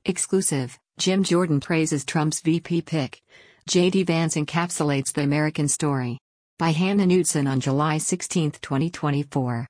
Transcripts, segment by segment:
Exclusive, Jim Jordan praises Trump's VP pick. J.D. Vance encapsulates the American story. By Hannah Knudsen on July 16, 2024.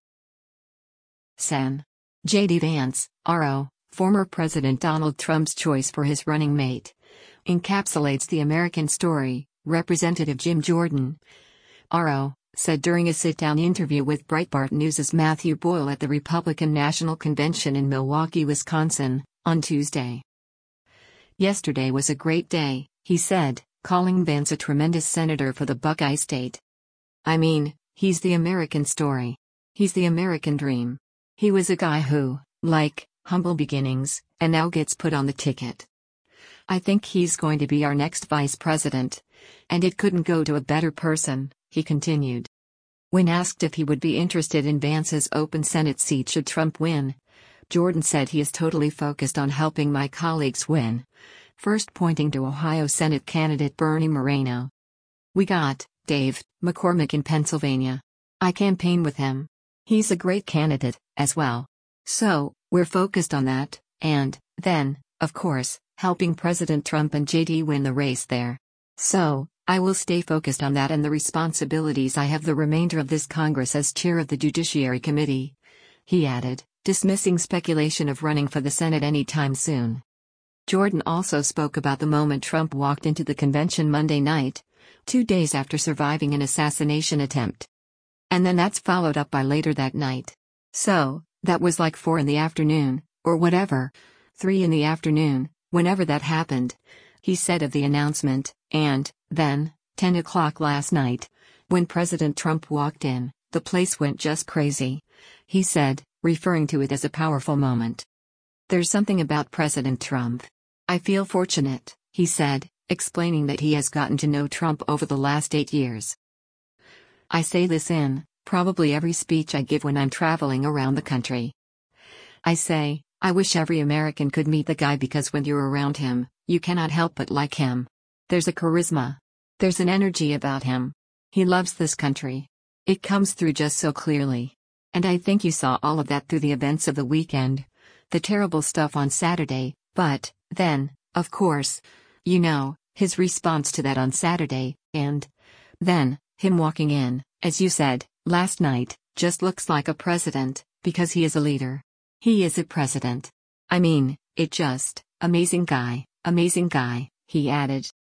Sen. J.D. Vance, RO, former President Donald Trump's choice for his running mate, encapsulates the American story, Representative Jim Jordan, RO, said during a sit-down interview with Breitbart News' Matthew Boyle at the Republican National Convention in Milwaukee, Wisconsin, on Tuesday. "Yesterday was a great day," he said, calling Vance a tremendous senator for the Buckeye State. "I mean, he's the American story. He's the American dream. He was a guy who, like, humble beginnings, and now gets put on the ticket. I think he's going to be our next vice president. And it couldn't go to a better person," he continued. When asked if he would be interested in Vance's open Senate seat should Trump win, Jordan said he is totally focused on helping my colleagues win, first pointing to Ohio Senate candidate Bernie Moreno. "We got Dave McCormick in Pennsylvania. I campaign with him. He's a great candidate, as well. So, we're focused on that, and then, of course, helping President Trump and JD win the race there. So, I will stay focused on that and the responsibilities I have the remainder of this Congress as chair of the Judiciary Committee," he added, dismissing speculation of running for the Senate anytime soon. Jordan also spoke about the moment Trump walked into the convention Monday night, 2 days after surviving an assassination attempt. "And then that's followed up by later that night. So, that was like 4 in the afternoon, or whatever, 3 in the afternoon, whenever that happened," he said of the announcement, and then, 10 o'clock last night, when President Trump walked in, the place went just crazy, he said, referring to it as a powerful moment. "There's something about President Trump. I feel fortunate," he said, explaining that he has gotten to know Trump over the last 8 years. "I say this in probably every speech I give when I'm traveling around the country. I say, I wish every American could meet the guy because when you're around him, you cannot help but like him. There's a charisma. There's an energy about him. He loves this country. It comes through just so clearly. And I think you saw all of that through the events of the weekend. The terrible stuff on Saturday, but then, of course, you know, his response to that on Saturday, and then, him walking in, as you said, last night, just looks like a president, because he is a leader. He is a president. I mean, it just, amazing guy," he added.